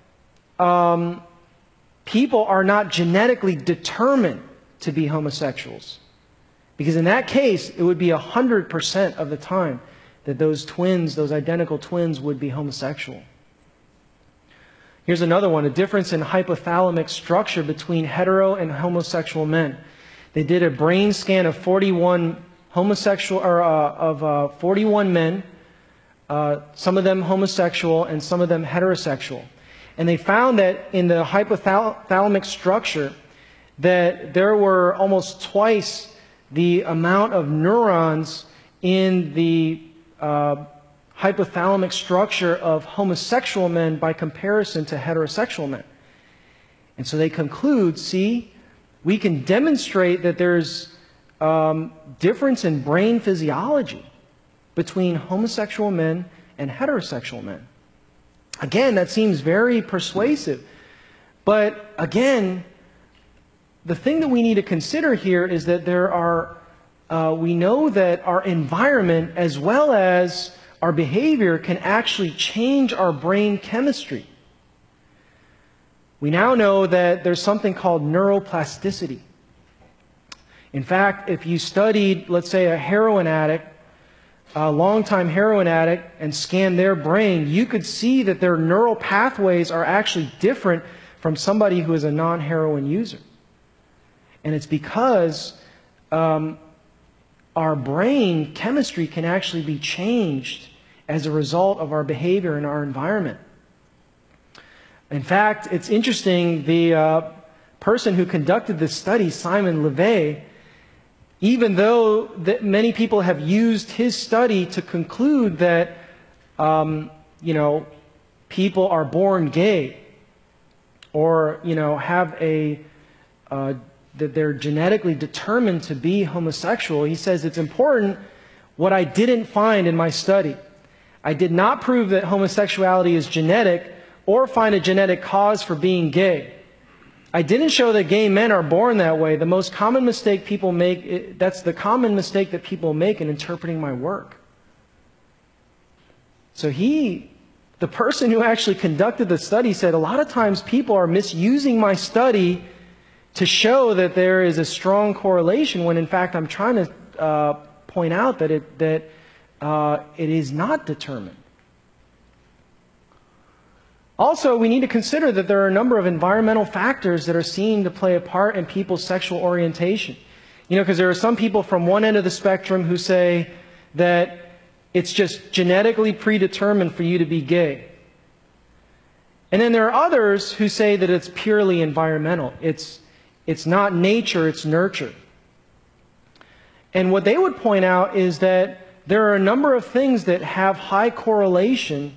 people are not genetically determined to be homosexuals. Because in that case, it would be 100% of the time that those twins, those identical twins, would be homosexual. Here's another one, a difference in hypothalamic structure between hetero and homosexual men. They did a brain scan of 41 41 men, some of them homosexual and some of them heterosexual. And they found that in the hypothalamic structure that there were almost twice the amount of neurons in the hypothalamic structure of homosexual men by comparison to heterosexual men. And so they conclude, see, we can demonstrate that there's difference in brain physiology between homosexual men and heterosexual men. Again, that seems very persuasive. But again, the thing that we need to consider here is that we know that our environment as well as our behavior can actually change our brain chemistry. We now know that there's something called neuroplasticity. In fact, if you studied, let's say, a heroin addict, a longtime heroin addict, and scanned their brain, you could see that their neural pathways are actually different from somebody who is a non-heroin user. And it's because our brain chemistry can actually be changed as a result of our behavior in our environment. In fact, it's interesting, the person who conducted this study, Simon LeVay, even though many people have used his study to conclude that, people are born gay or, have that they're genetically determined to be homosexual, he says it's important what I didn't find in my study. I did not prove that homosexuality is genetic or find a genetic cause for being gay. I didn't show that gay men are born that way. The most common mistake people make, that's the common mistake that people make in interpreting my work. So the person who actually conducted the study said, a lot of times people are misusing my study to show that there is a strong correlation, when in fact I'm trying to point out that it is not determined. Also, we need to consider that there are a number of environmental factors that are seen to play a part in people's sexual orientation. Because there are some people from one end of the spectrum who say that it's just genetically predetermined for you to be gay. And then there are others who say that it's purely environmental. It's not nature, it's nurture. And what they would point out is that there are a number of things that have high correlation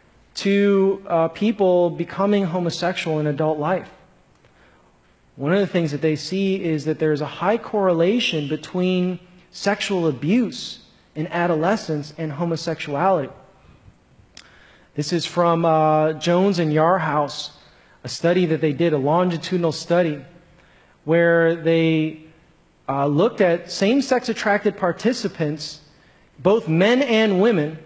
to people becoming homosexual in adult life. One of the things that they see is that there's a high correlation between sexual abuse in adolescence and homosexuality. This is from Jones and Yarhouse, a study that they did, a longitudinal study, where they looked at same-sex attracted participants, both men and women,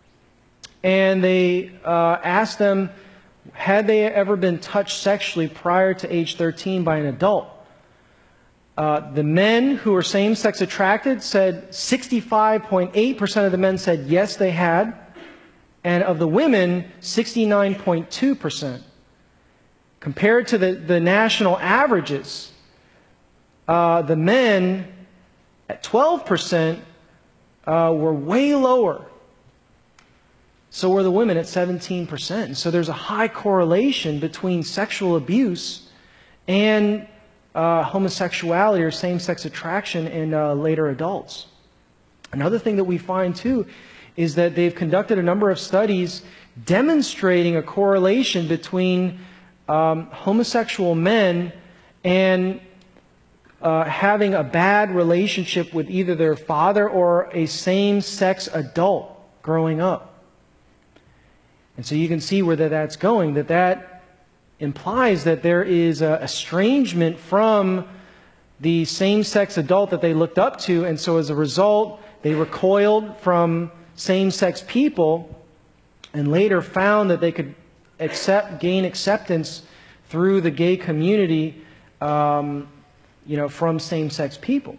and they asked them, had they ever been touched sexually prior to age 13 by an adult? The men who were same-sex attracted said 65.8% of the men said yes, they had. And of the women, 69.2%. Compared to the national averages, the men at 12% were way lower. So were the women at 17%. And so there's a high correlation between sexual abuse and homosexuality or same-sex attraction in later adults. Another thing that we find too is that they've conducted a number of studies demonstrating a correlation between homosexual men and having a bad relationship with either their father or a same-sex adult growing up. And so you can see where that's going, that implies that there is a estrangement from the same-sex adult that they looked up to, and so as a result, they recoiled from same-sex people and later found that they could gain acceptance through the gay community, from same-sex people.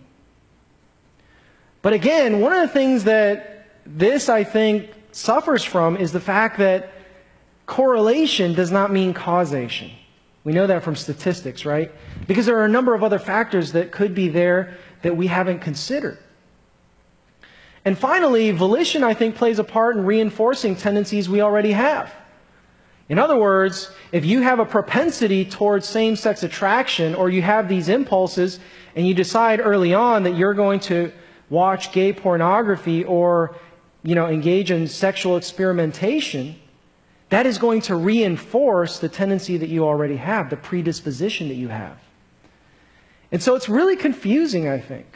But again, one of the things that this, I think, suffers from is the fact that correlation does not mean causation. We know that from statistics, right? Because there are a number of other factors that could be there that we haven't considered. And finally, volition, I think, plays a part in reinforcing tendencies we already have. In other words, if you have a propensity towards same-sex attraction, or you have these impulses, and you decide early on that you're going to watch gay pornography or engage in sexual experimentation, that is going to reinforce the tendency that you already have, the predisposition that you have. And so it's really confusing, I think.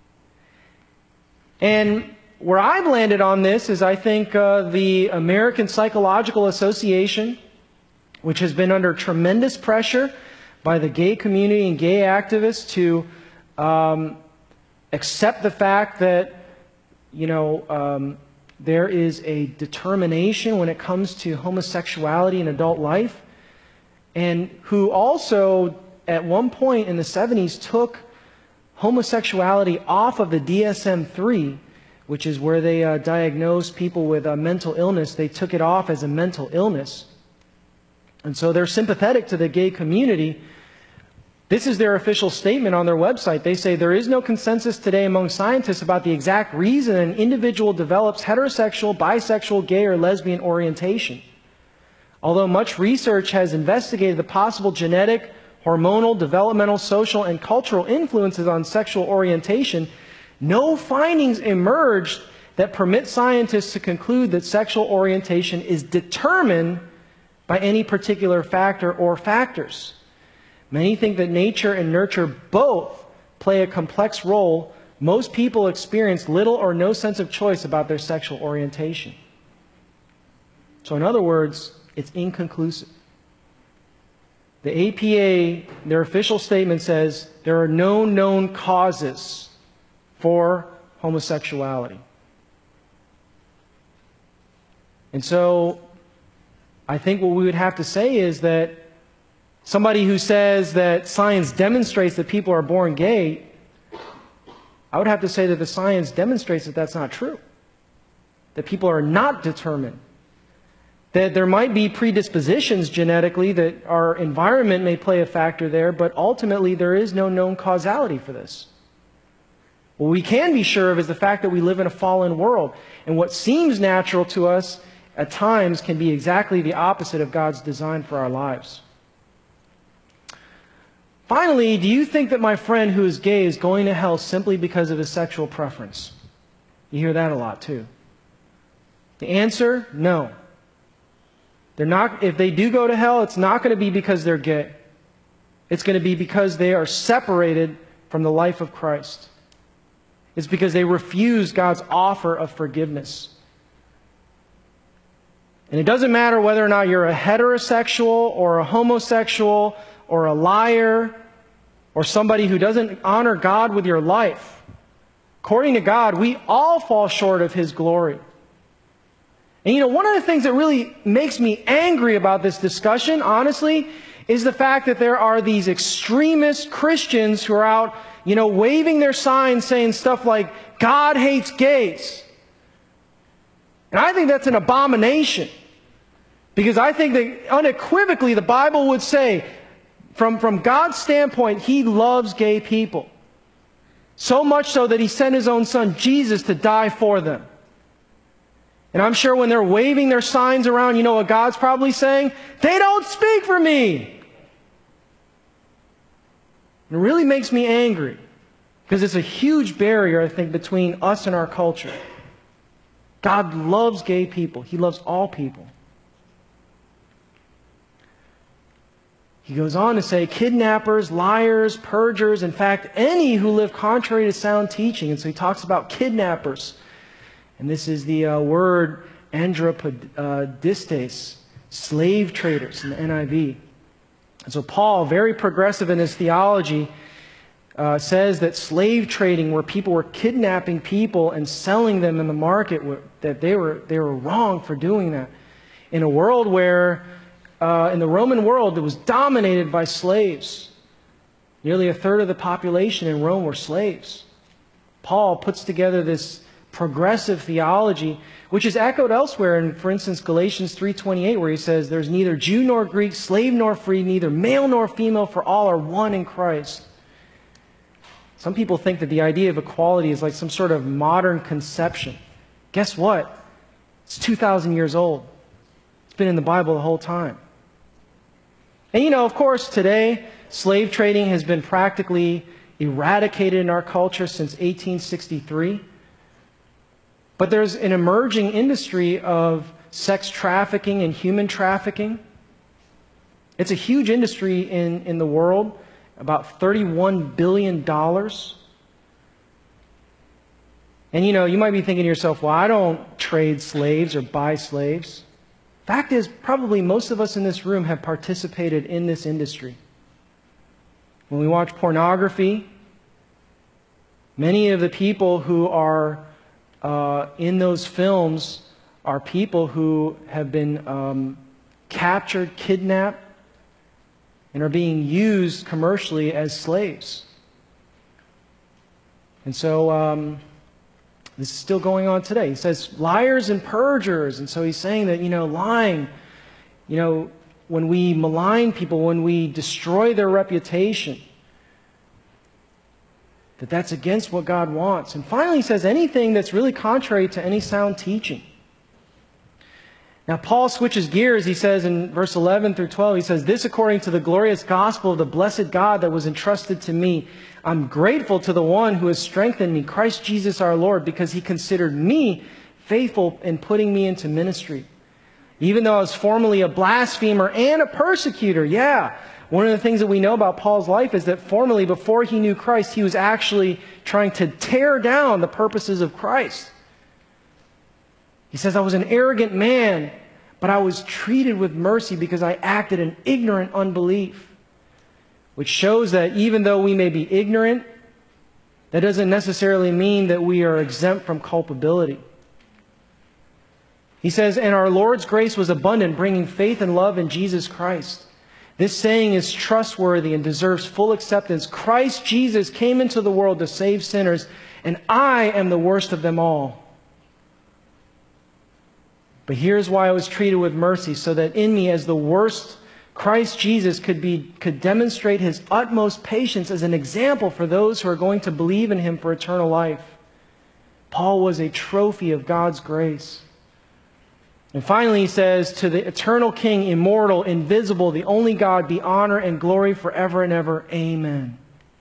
And where I've landed on this is, I think, the American Psychological Association, which has been under tremendous pressure by the gay community and gay activists to accept the fact that, there is a determination when it comes to homosexuality in adult life, and who also, at one point in the 70s, took homosexuality off of the DSM-3, which is where they diagnose people with a mental illness. They took it off as a mental illness. And so they're sympathetic to the gay community. This is their official statement on their website. They say, there is no consensus today among scientists about the exact reason an individual develops heterosexual, bisexual, gay, or lesbian orientation. Although much research has investigated the possible genetic, hormonal, developmental, social, and cultural influences on sexual orientation, no findings emerged that permit scientists to conclude that sexual orientation is determined by any particular factor or factors. Many think that nature and nurture both play a complex role. Most people experience little or no sense of choice about their sexual orientation. So in other words, it's inconclusive. The APA, their official statement says there are no known causes for homosexuality. And so I think what we would have to say is that somebody who says that science demonstrates that people are born gay, I would have to say that the science demonstrates that that's not true. That people are not determined. That there might be predispositions genetically, that our environment may play a factor there, but ultimately there is no known causality for this. What we can be sure of is the fact that we live in a fallen world. And what seems natural to us at times can be exactly the opposite of God's design for our lives. Finally, do you think that my friend who is gay is going to hell simply because of his sexual preference? You hear that a lot too. The answer, no. They're not. If they do go to hell, it's not going to be because they're gay. It's going to be because they are separated from the life of Christ. It's because they refuse God's offer of forgiveness. And it doesn't matter whether or not you're a heterosexual or a homosexual or a liar or somebody who doesn't honor God with your life. According to God, we all fall short of His glory. And one of the things that really makes me angry about this discussion, honestly, is the fact that there are these extremist Christians who are out, waving their signs saying stuff like, God hates gays. And I think that's an abomination. Because I think that unequivocally the Bible would say, from God's standpoint, He loves gay people. So much so that He sent His own Son, Jesus, to die for them. And I'm sure when they're waving their signs around, you know what God's probably saying? They don't speak for me. It really makes me angry. Because it's a huge barrier, I think, between us and our culture. God loves gay people. He loves all people. He goes on to say, kidnappers, liars, perjurers, in fact, any who live contrary to sound teaching. And so he talks about kidnappers. And this is the word anthropodistes, slave traders in the NIV. And so Paul, very progressive in his theology, says that slave trading, where people were kidnapping people and selling them in the market, that they were wrong for doing that. In a world where, in the Roman world, it was dominated by slaves. Nearly a third of the population in Rome were slaves. Paul puts together this progressive theology, which is echoed elsewhere in, for instance, Galatians 3:28, where he says, there's neither Jew nor Greek, slave nor free, neither male nor female, for all are one in Christ. Some people think that the idea of equality is like some sort of modern conception. Guess what? It's 2,000 years old. It's been in the Bible the whole time. And of course, today, slave trading has been practically eradicated in our culture since 1863. But there's an emerging industry of sex trafficking and human trafficking. It's a huge industry in the world, about $31 billion. And you might be thinking to yourself, well, I don't trade slaves or buy slaves. Fact is, probably most of us in this room have participated in this industry. When we watch pornography, many of the people who are in those films are people who have been captured, kidnapped, and are being used commercially as slaves. And so this is still going on today. He says liars and perjurers. And so he's saying that, lying, when we malign people, when we destroy their reputation, that's against what God wants. And finally, he says anything that's really contrary to any sound teaching. Now, Paul switches gears. He says in verse 11 through 12, he says, this according to the glorious gospel of the blessed God that was entrusted to me. I'm grateful to the one who has strengthened me, Christ Jesus our Lord, because He considered me faithful in putting me into ministry. Even though I was formerly a blasphemer and a persecutor. Yeah. One of the things that we know about Paul's life is that formerly, before he knew Christ, he was actually trying to tear down the purposes of Christ. He says, I was an arrogant man, but I was treated with mercy because I acted in ignorant unbelief. which shows that even though we may be ignorant, that doesn't necessarily mean that we are exempt from culpability. He says, "And our Lord's grace was abundant, bringing faith and love in Jesus Christ." This saying is trustworthy and deserves full acceptance. Christ Jesus came into the world to save sinners, and I am the worst of them all. But here's why I was treated with mercy, so that in me as the worst, Christ Jesus could demonstrate his utmost patience as an example for those who are going to believe in him for eternal life. Paul was a trophy of God's grace. And finally he says, "To the eternal King, immortal, invisible, the only God, be honor and glory forever and ever. Amen."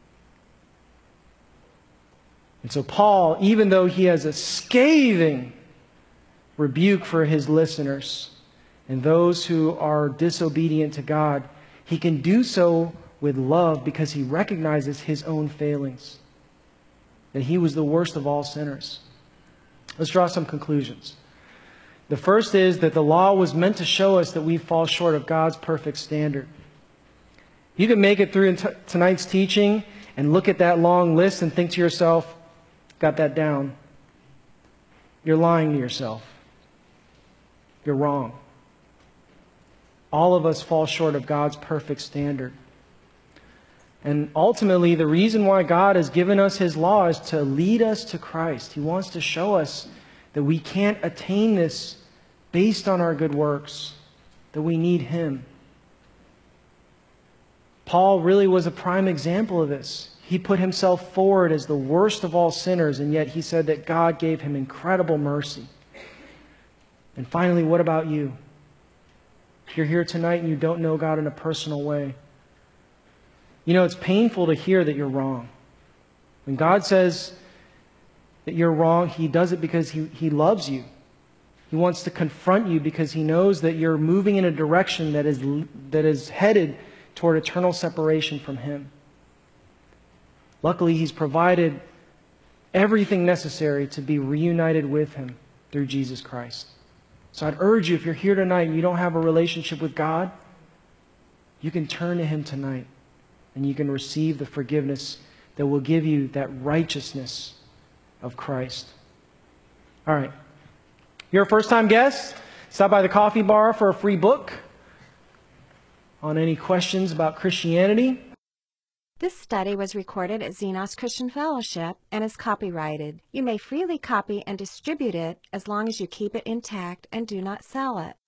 And so Paul, even though he has a scathing rebuke for his listeners and those who are disobedient to God, he can do so with love because he recognizes his own failings, that he was the worst of all sinners. Let's draw some conclusions. The first is that the law was meant to show us that we fall short of God's perfect standard. You can make it through tonight's teaching and look at that long list and think to yourself, "Got that down." You're lying to yourself. You're wrong. All of us fall short of God's perfect standard. And ultimately, the reason why God has given us his law is to lead us to Christ. He wants to show us that we can't attain this based on our good works, that we need him. Paul really was a prime example of this. He put himself forward as the worst of all sinners, and yet he said that God gave him incredible mercy. And finally, what about you? If you're here tonight and you don't know God in a personal way, you know, it's painful to hear that you're wrong. When God says that you're wrong, he does it because he loves you. He wants to confront you because he knows that you're moving in a direction that is headed toward eternal separation from him. Luckily, he's provided everything necessary to be reunited with him through Jesus Christ. So I'd urge you, if you're here tonight and you don't have a relationship with God, you can turn to him tonight and you can receive the forgiveness that will give you that righteousness of Christ. All right. You're a first-time guest? Stop by the coffee bar for a free book on any questions about Christianity. This study was recorded at Xenos Christian Fellowship and is copyrighted. You may freely copy and distribute it as long as you keep it intact and do not sell it.